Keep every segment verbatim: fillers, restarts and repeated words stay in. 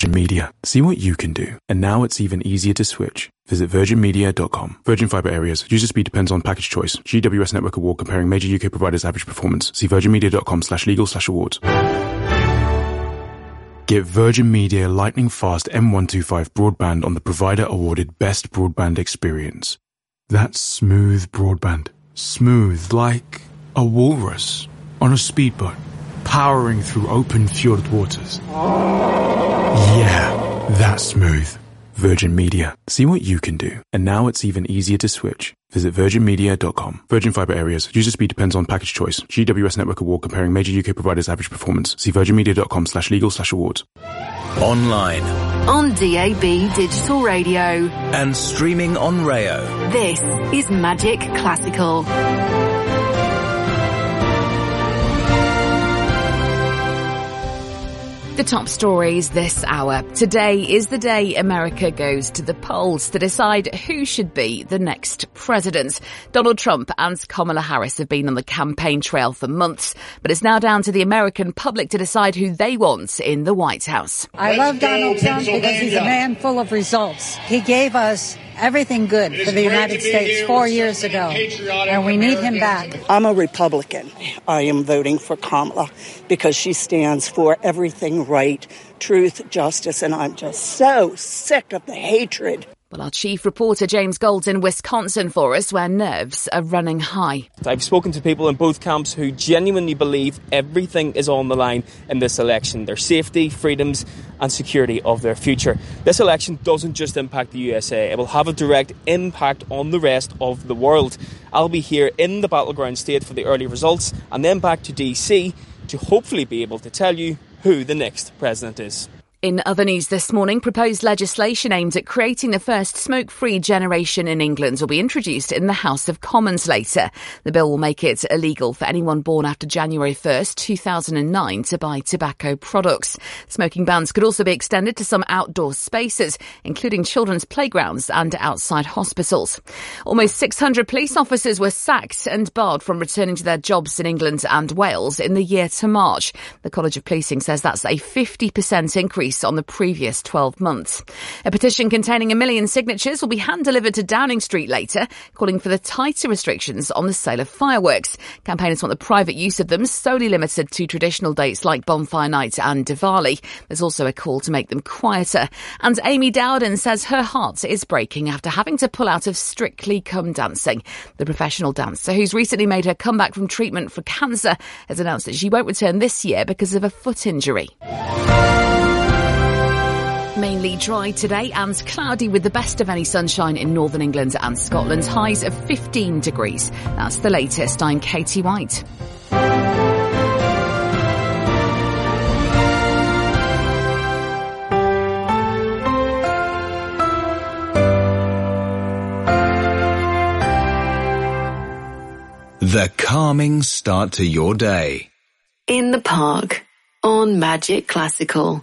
Virgin Media. See what you can do. And now it's even easier to switch. Visit virgin media dot com. Virgin Fibre Areas. User speed depends on package choice. G W S Network Award comparing major U K providers' average performance. See virgin media dot com slash legal slash awards. Get Virgin Media lightning fast M one twenty-five broadband on the provider awarded best broadband experience. That's smooth broadband. Smooth like a walrus on a speedboat, powering through open fjord waters. Yeah, that's smooth. Virgin Media. See what you can do. And now it's even easier to switch. Visit virgin media dot com. Virgin Fibre Areas. User speed depends on package choice. G W S Network Award comparing major U K providers' average performance. See virgin media dot com slash legal slash awards. Online. On D A B Digital Radio. And streaming on Rayo. This is Magic Classical. The top stories this hour. Today is the day America goes to the polls to decide who should be the next president. Donald Trump and Kamala Harris have been on the campaign trail for months, but it's now down to the American public to decide who they want in the White House. I love Donald Trump because he's a man full of results. He gave us everything good for the United States four years ago, and we need him back. I'm a Republican. I am voting for Kamala because she stands for everything right, truth, justice, and I'm just so sick of the hatred. Well, our chief reporter James Gold's in Wisconsin for us, where nerves are running high. I've spoken to people in both camps who genuinely believe everything is on the line in this election. Their safety, freedoms and security of their future. This election doesn't just impact the U S A. It will have a direct impact on the rest of the world. I'll be here in the battleground state for the early results and then back to D C to hopefully be able to tell you who the next president is. In other news this morning, proposed legislation aimed at creating the first smoke-free generation in England will be introduced in the House of Commons later. The bill will make it illegal for anyone born after January first, two thousand nine to buy tobacco products. Smoking bans could also be extended to some outdoor spaces, including children's playgrounds and outside hospitals. Almost six hundred police officers were sacked and barred from returning to their jobs in England and Wales in the year to March. The College of Policing says that's a fifty percent increase on the previous twelve months. A petition containing a million signatures will be hand-delivered to Downing Street later, calling for the tighter restrictions on the sale of fireworks. Campaigners want the private use of them solely limited to traditional dates like Bonfire Night and Diwali. There's also a call to make them quieter. And Amy Dowden says her heart is breaking after having to pull out of Strictly Come Dancing. The professional dancer, who's recently made her comeback from treatment for cancer, has announced that she won't return this year because of a foot injury. Mainly dry today and cloudy with the best of any sunshine in northern England and Scotland. Highs of fifteen degrees. That's the latest. I'm Katie White. The calming start to your day. In the Park on Magic Classical.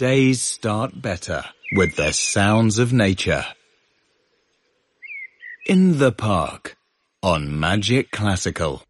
days start better with the sounds of nature. In the Park on Magic Classical.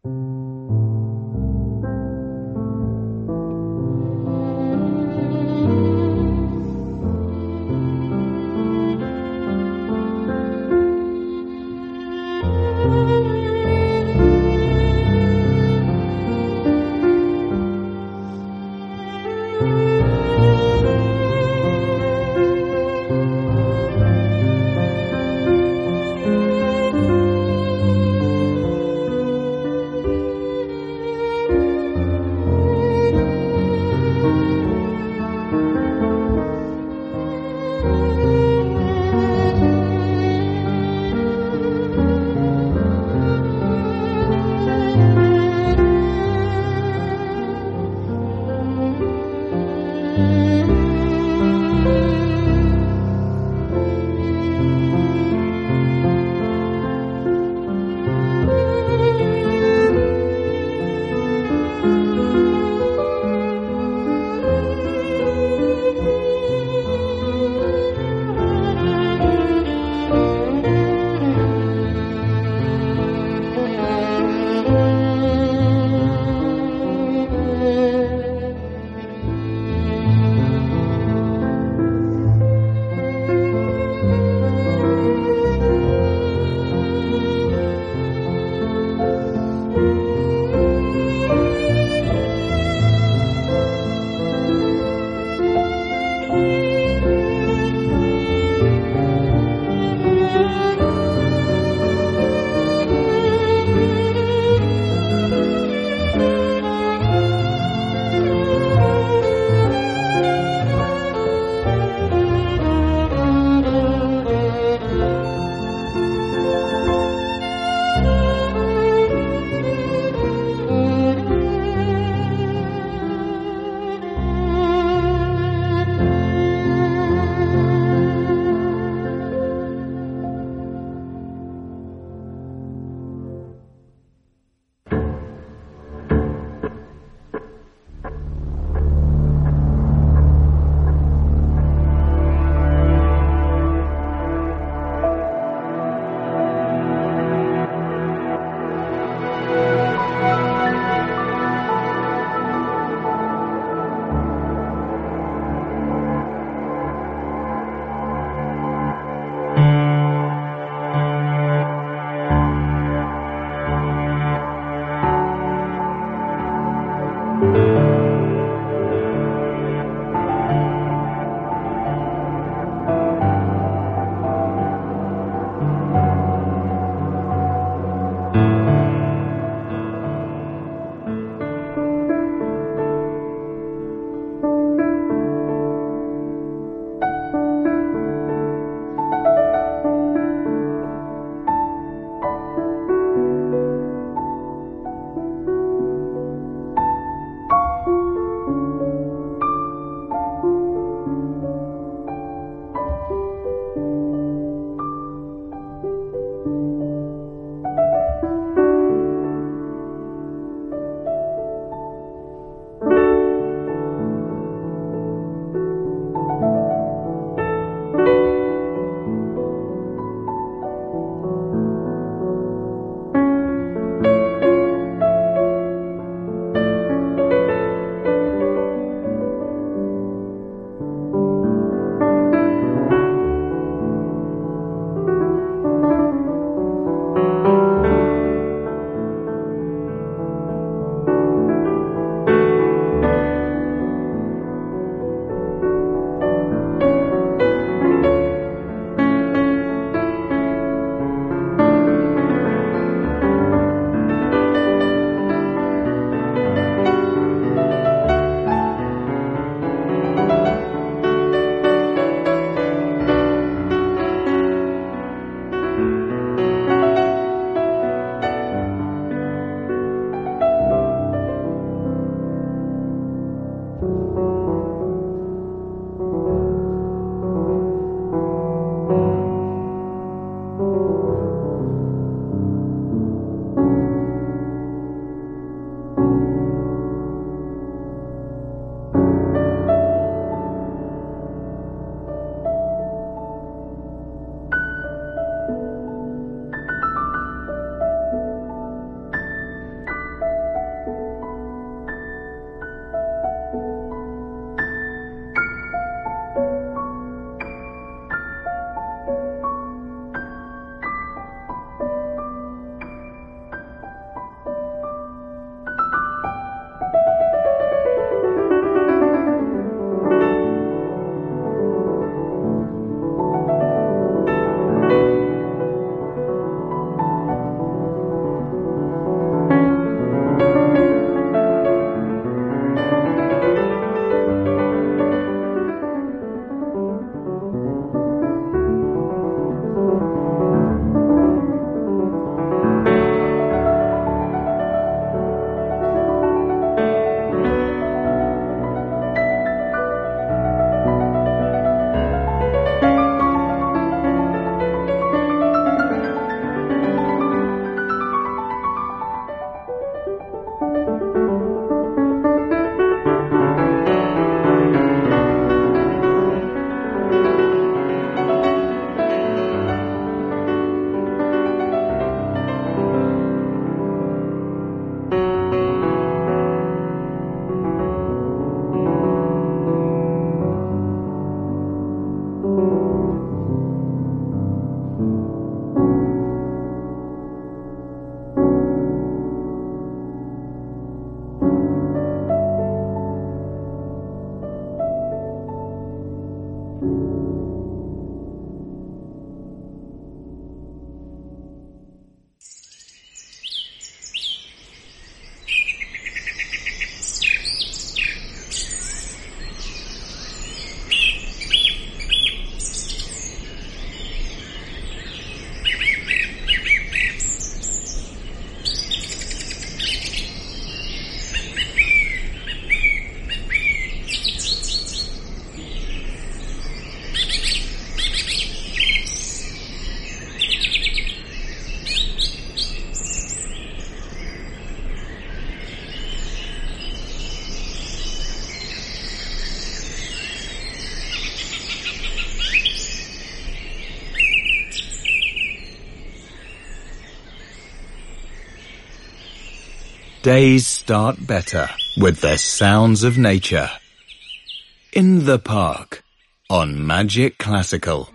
Days start better with the sounds of nature. In the Park on Magic Classical.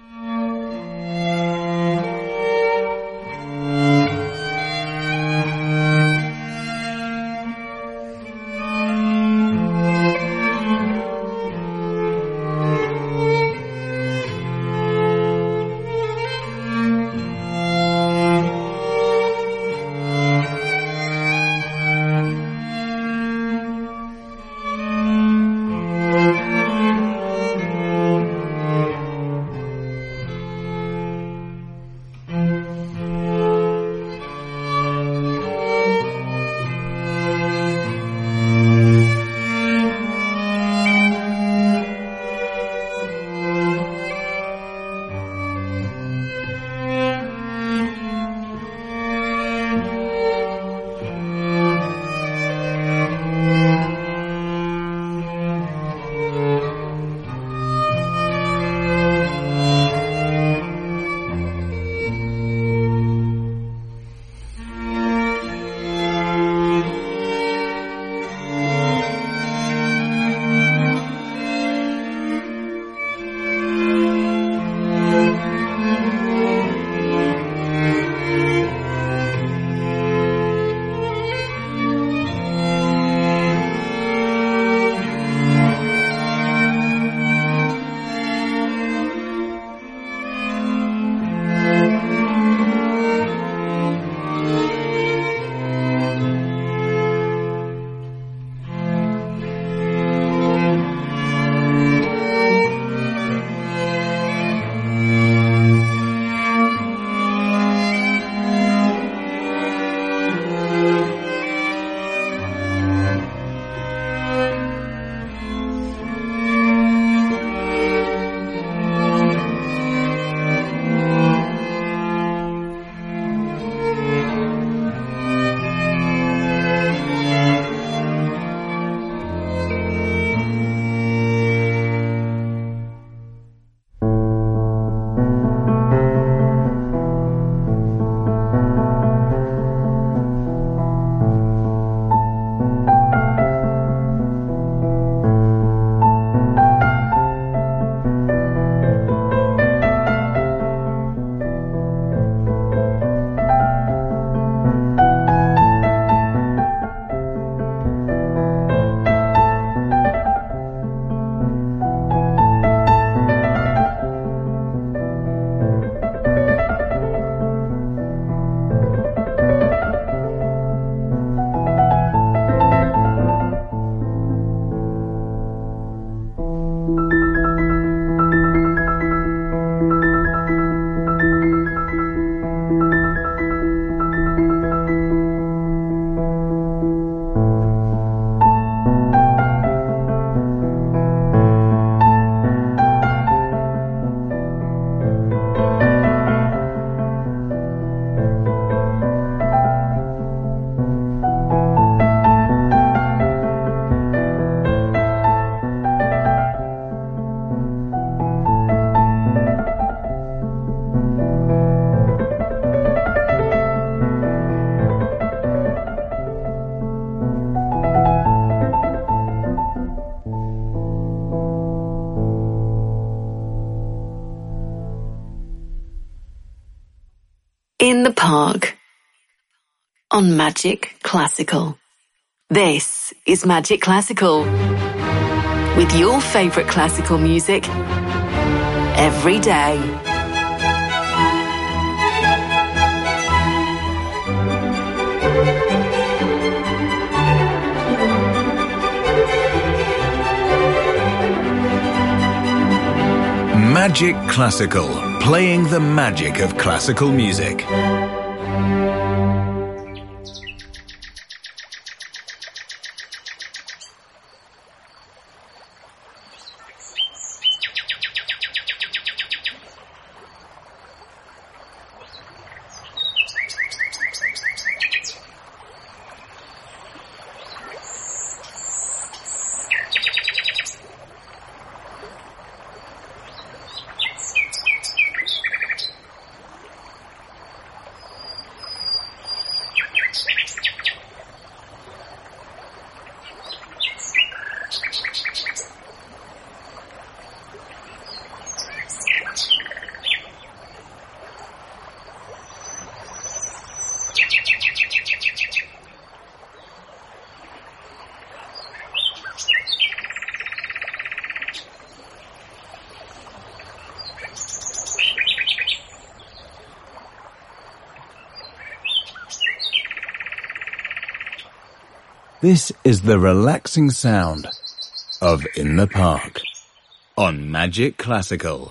In the Park on Magic Classical. This is Magic Classical with your favourite classical music every day. Magic Classical, playing the magic of classical music. This is the relaxing sound of In the Park on Magic Classical.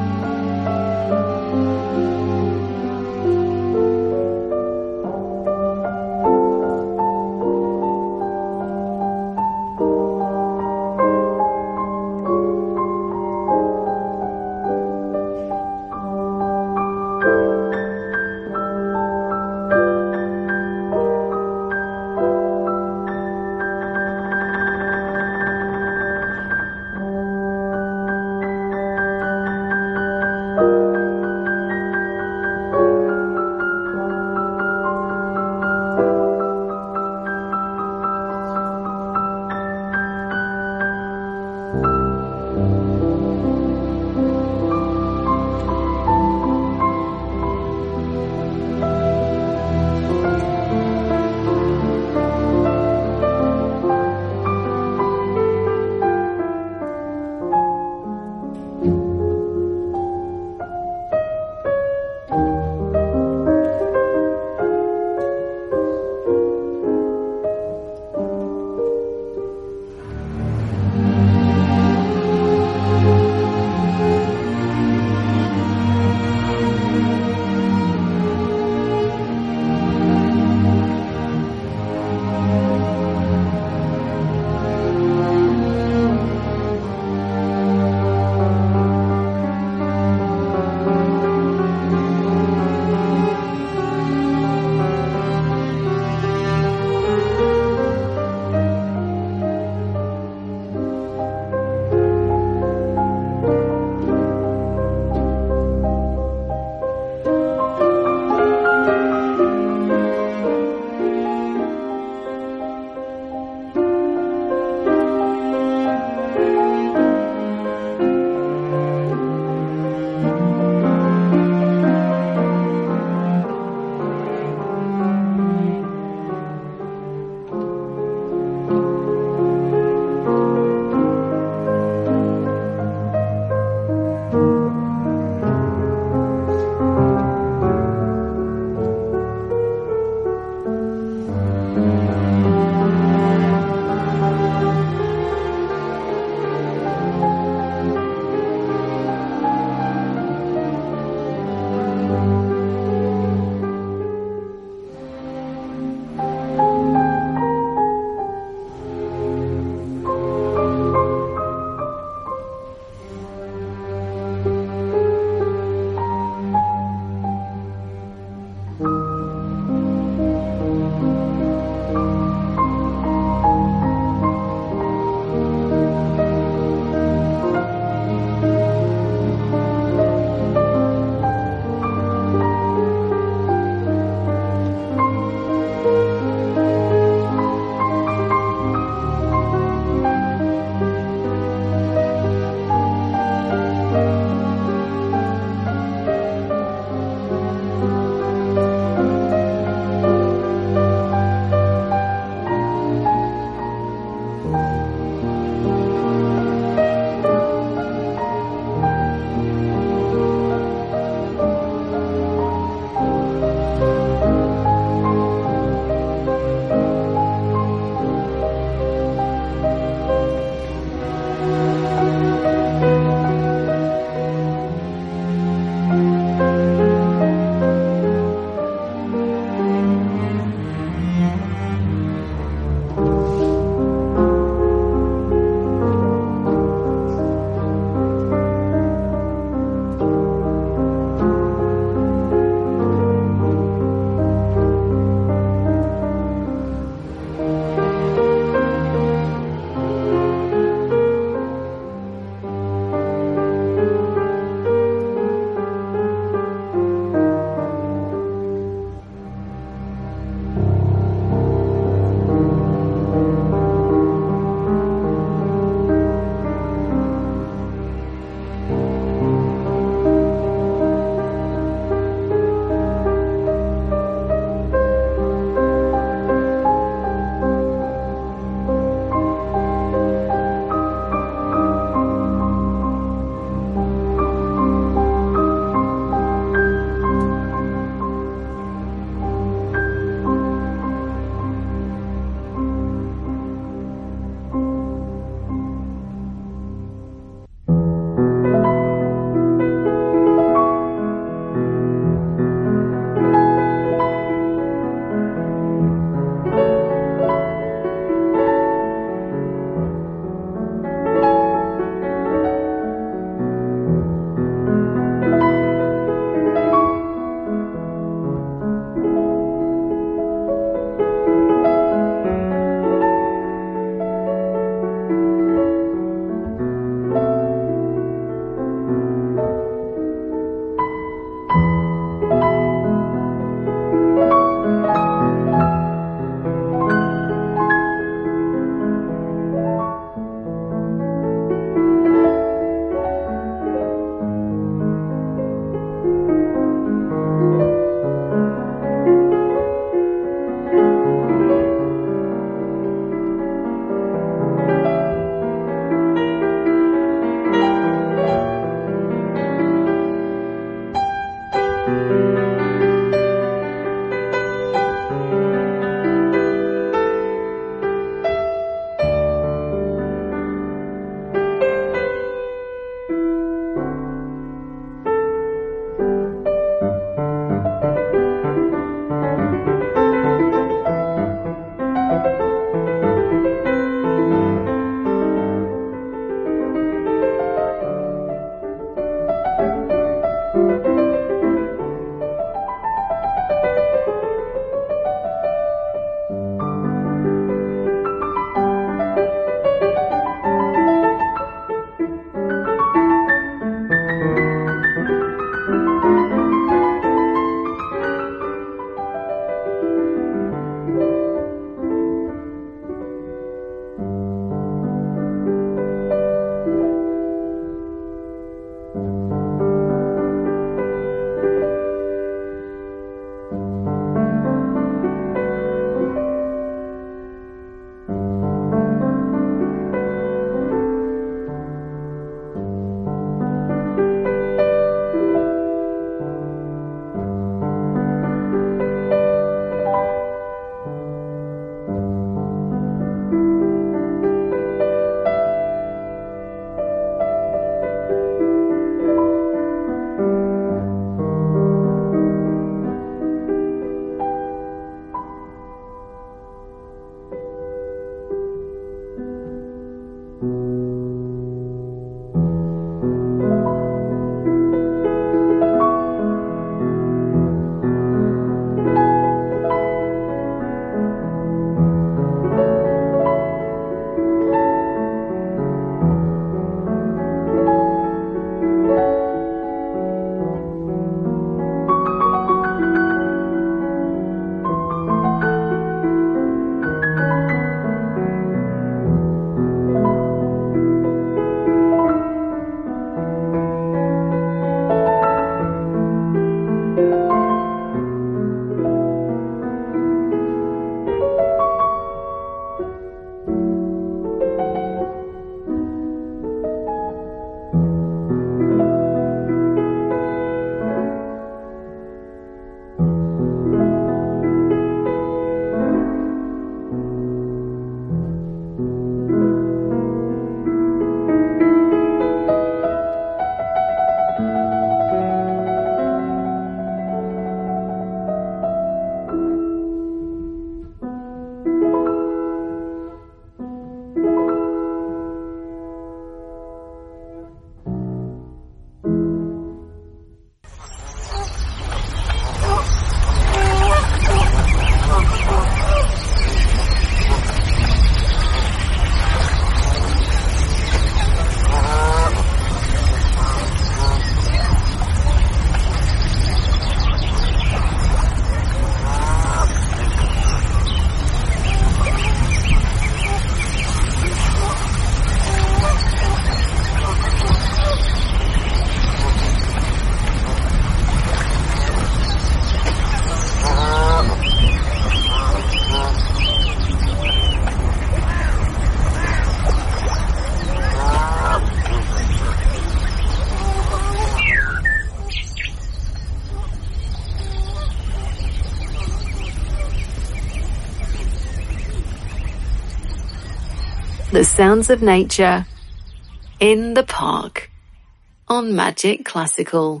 The sounds of nature in the park on Magic Classical.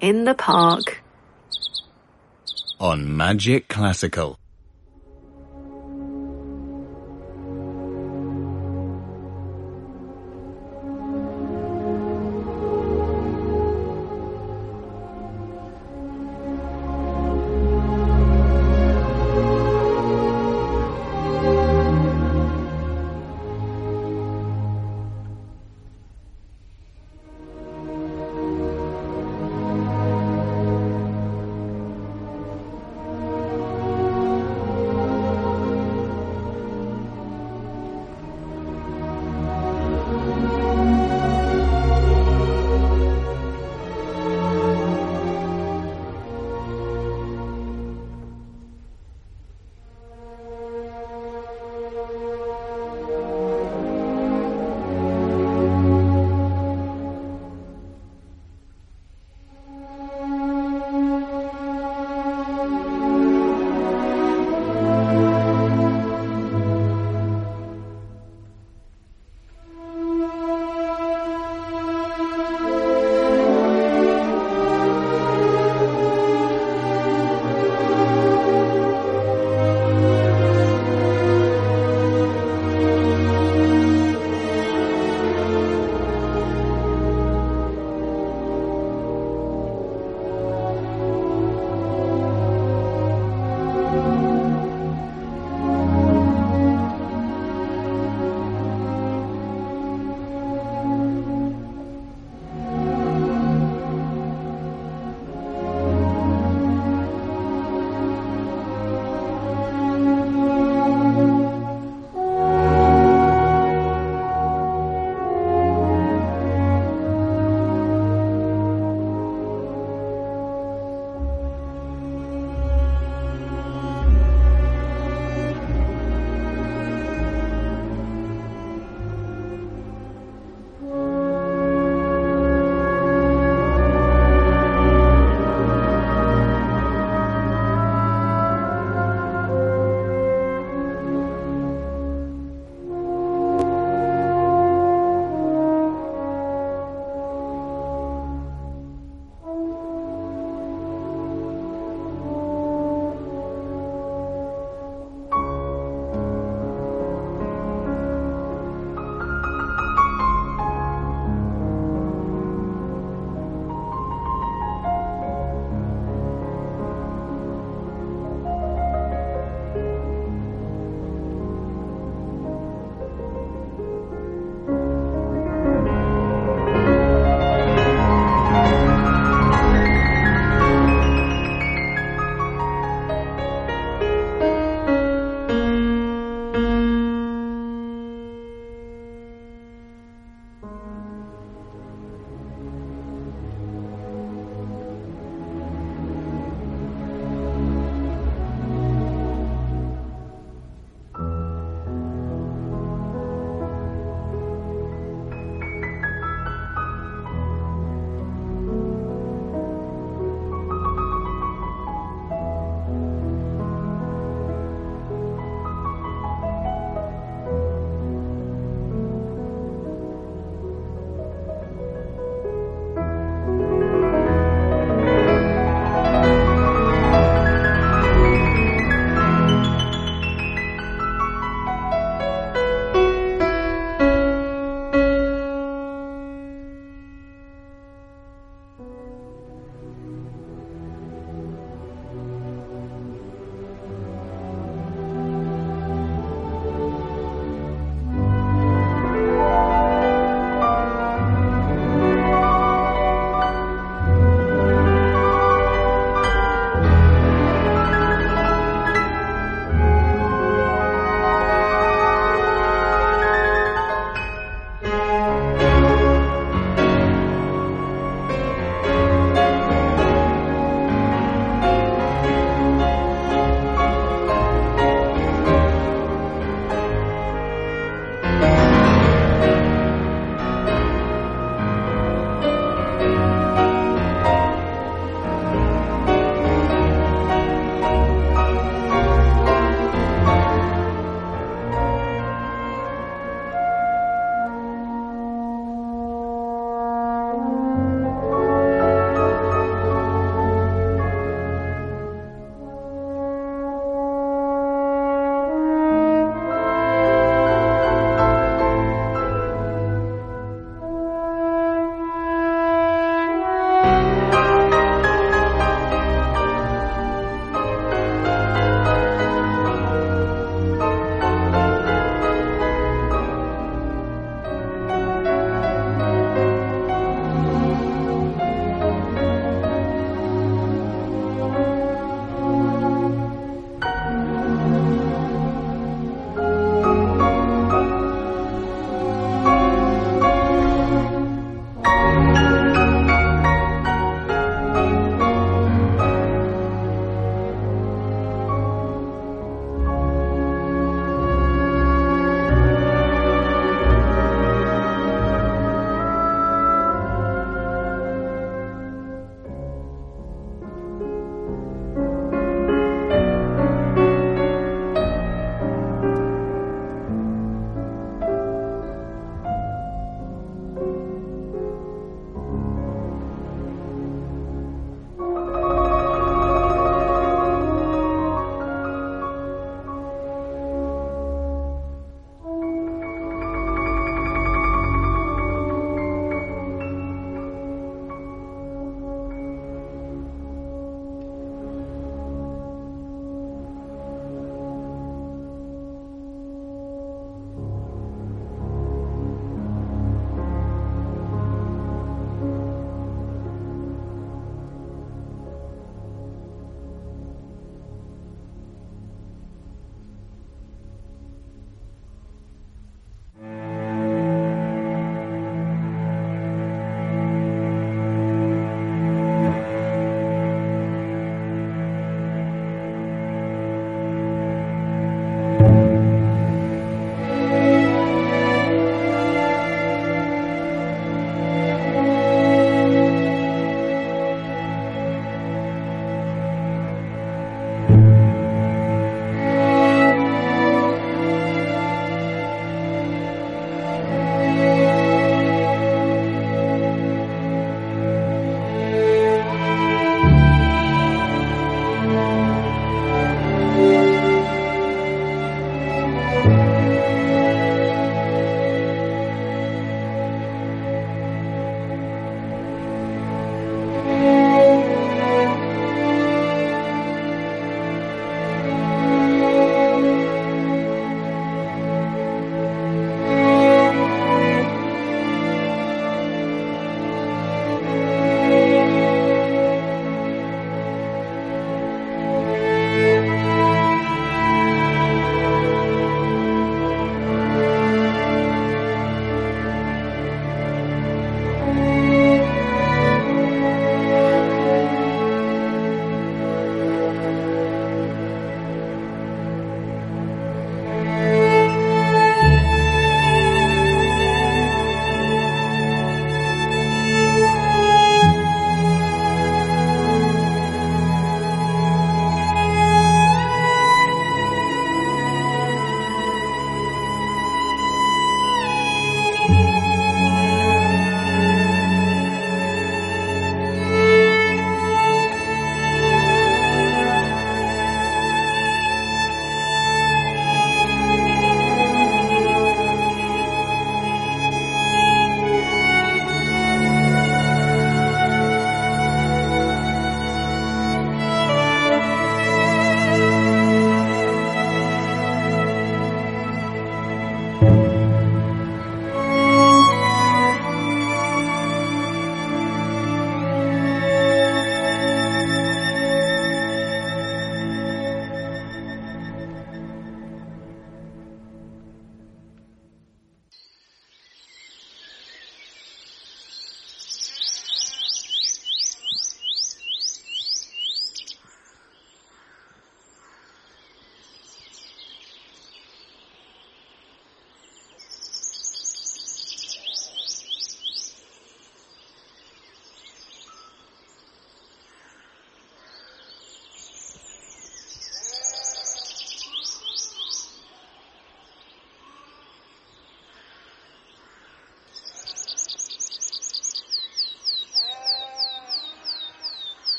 in the Park on Magic Classical.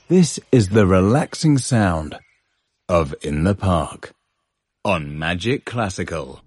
This is the relaxing sound of In the Park on Magic Classical.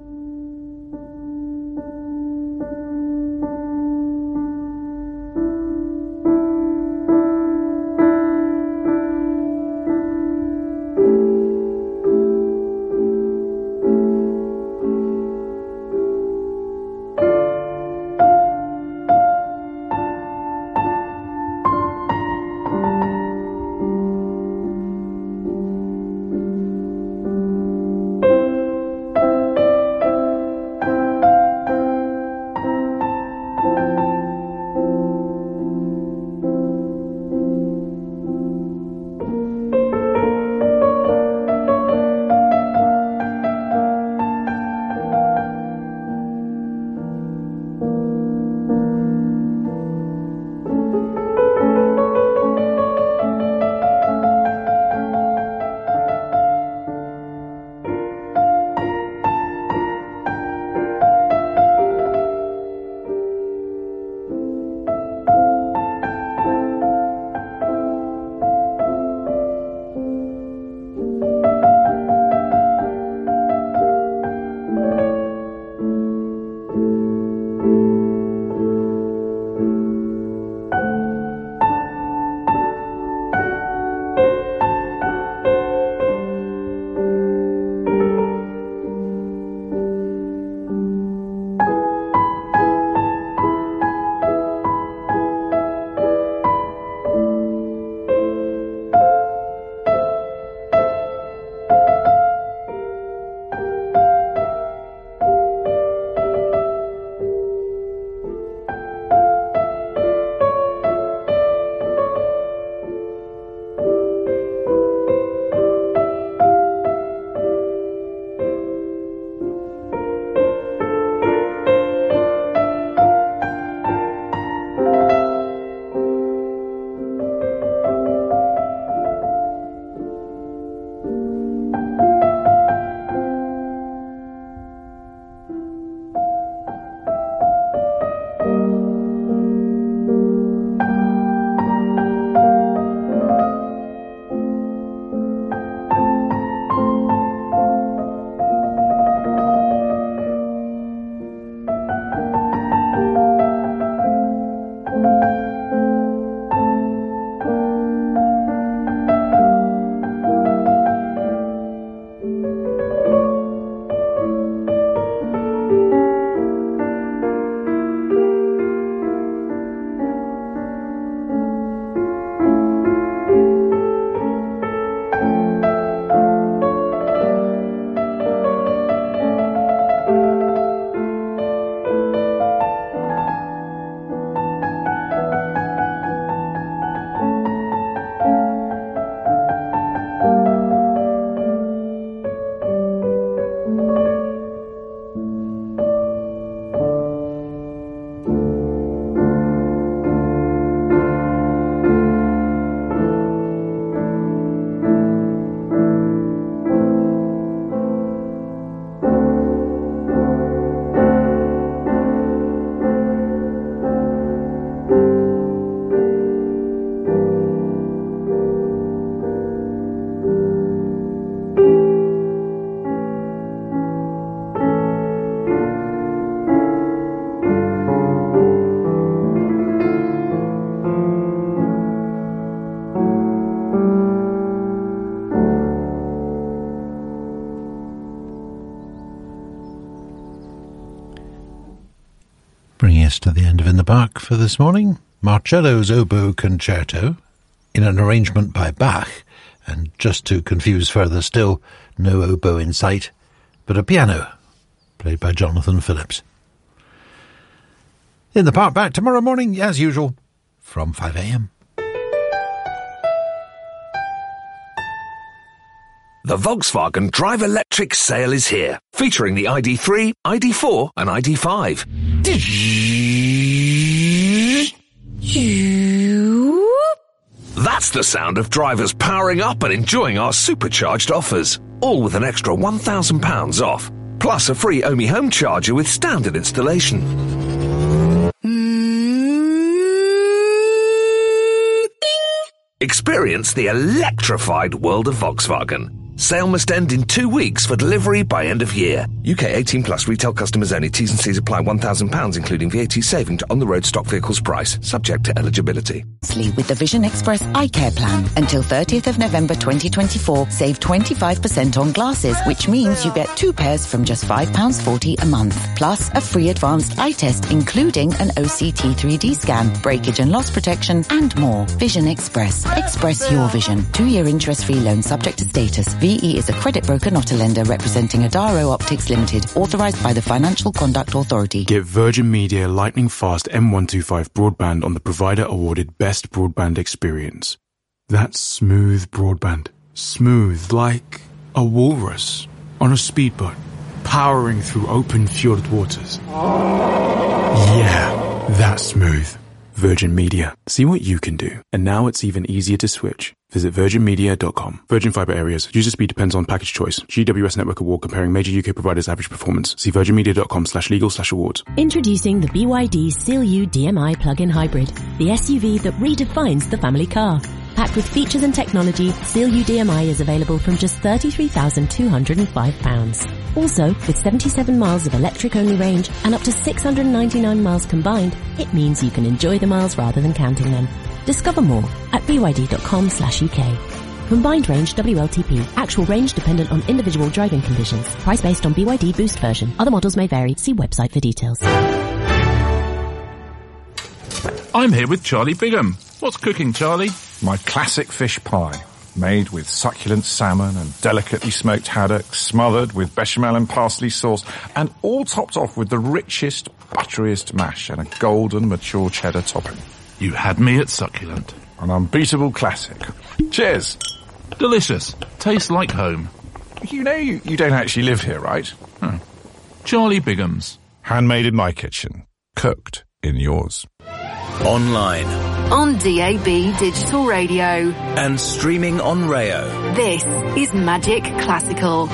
Bringing us to the end of In the Park for this morning, Marcello's Oboe Concerto, in an arrangement by Bach, and just to confuse further still, no oboe in sight, but a piano, played by Jonathan Phillips. In the Park back tomorrow morning, as usual, from five a m. The Volkswagen Drive Electric sale is here, featuring the I D three, I D four and I D five. That's the sound of drivers powering up and enjoying our supercharged offers, all with an extra one thousand pounds off, plus a free Ohmie home charger with standard installation. Expect experience the electrified world of Volkswagen. Sale must end in two weeks for delivery by end of year. U K eighteen plus retail customers only. T's and C's apply. one thousand pounds including V A T saving to on-the-road stock vehicles price. Subject to eligibility. With the Vision Express Eye Care Plan. Until thirtieth of November twenty twenty-four, save twenty-five percent on glasses, which means you get two pairs from just five pounds forty a month. Plus a free advanced eye test, including an O C T three D scan, breakage and loss protection, and more. Vision Express. Express your vision. Two-year interest-free loan subject to status. V E is a credit broker, not a lender, representing Adaro Optics Limited, authorised by the Financial Conduct Authority. Get Virgin Media lightning fast M one twenty-five broadband on the provider awarded best broadband experience. That's smooth broadband. Smooth like a walrus on a speedboat, powering through open fjord waters. Yeah, that's smooth. Virgin Media. See what you can do. And now it's even easier to switch. Visit virgin media dot com. Virgin Fibre Areas. User speed depends on package choice. G W S Network Award comparing major U K providers' average performance. See virgin media dot com slash legal slash awards. Introducing the B Y D Seal U D M I plug-in hybrid. The S U V that redefines the family car. Packed with features and technology, Seal U D M I is available from just thirty-three thousand two hundred five pounds. Also, with seventy-seven miles of electric-only range and up to six hundred ninety-nine miles combined, it means you can enjoy the miles rather than counting them. Discover more at b y d dot com slash u k. Combined range W L T P. Actual range dependent on individual driving conditions. Price based on B Y D Boost version. Other models may vary. See website for details. I'm here with Charlie Bigham. What's cooking, Charlie? My classic fish pie, made with succulent salmon and delicately smoked haddock, smothered with bechamel and parsley sauce, and all topped off with the richest, butteriest mash and a golden, mature cheddar topping. You had me at succulent. An unbeatable classic. Cheers. Delicious. Tastes like home. You know you, you don't actually live here, right? Hmm. Charlie Bigham's. Handmade in my kitchen. Cooked in yours. Online. On D A B Digital Radio. And streaming on Rayo. This is Magic Classical.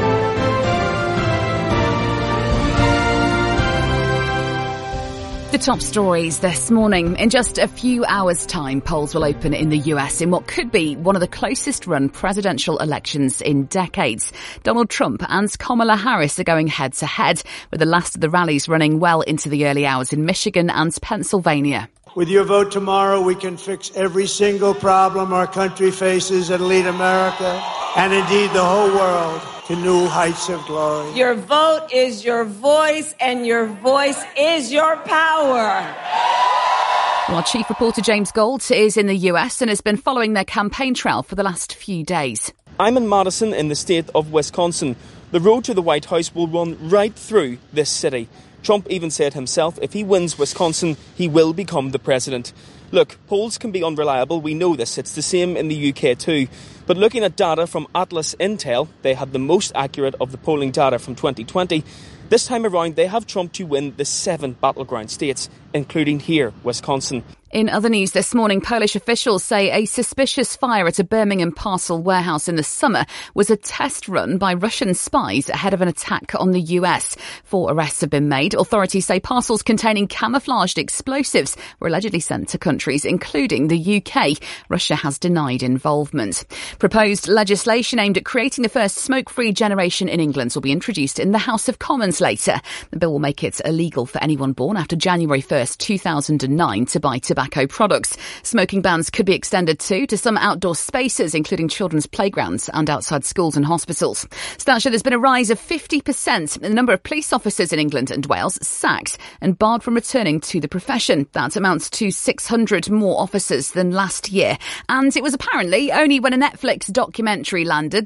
The top stories this morning. In just a few hours' time, polls will open in the U S in what could be one of the closest run presidential elections in decades. Donald Trump and Kamala Harris are going head to head, with the last of the rallies running well into the early hours in Michigan and Pennsylvania. With your vote tomorrow, we can fix every single problem our country faces and lead America, and indeed the whole world, to new heights of glory. Your vote is your voice, and your voice is your power. Well, our chief reporter James Gold is in the U S and has been following their campaign trail for the last few days. I'm in Madison in the state of Wisconsin. The road to the White House will run right through this city. Trump even said himself if he wins Wisconsin, he will become the president. Look, polls can be unreliable, we know this, it's the same in the U K too. But looking at data from Atlas Intel, they had the most accurate of the polling data from twenty twenty. This time around, they have Trump to win the seven battleground states, including here, Wisconsin. In other news this morning, Polish officials say a suspicious fire at a Birmingham parcel warehouse in the summer was a test run by Russian spies ahead of an attack on the U S. Four arrests have been made. Authorities say parcels containing camouflaged explosives were allegedly sent to countries, including the U K. Russia has denied involvement. Proposed legislation aimed at creating the first smoke-free generation in England will be introduced in the House of Commons later. The bill will make it illegal for anyone born after January first, two thousand nine to buy tobacco products. Smoking bans could be extended too to some outdoor spaces, including children's playgrounds and outside schools and hospitals. Stats show there's been a rise of fifty percent in the number of police officers in England and Wales sacked and barred from returning to the profession. That amounts to six hundred more officers than last year. And it was apparently only when a Netflix documentary landed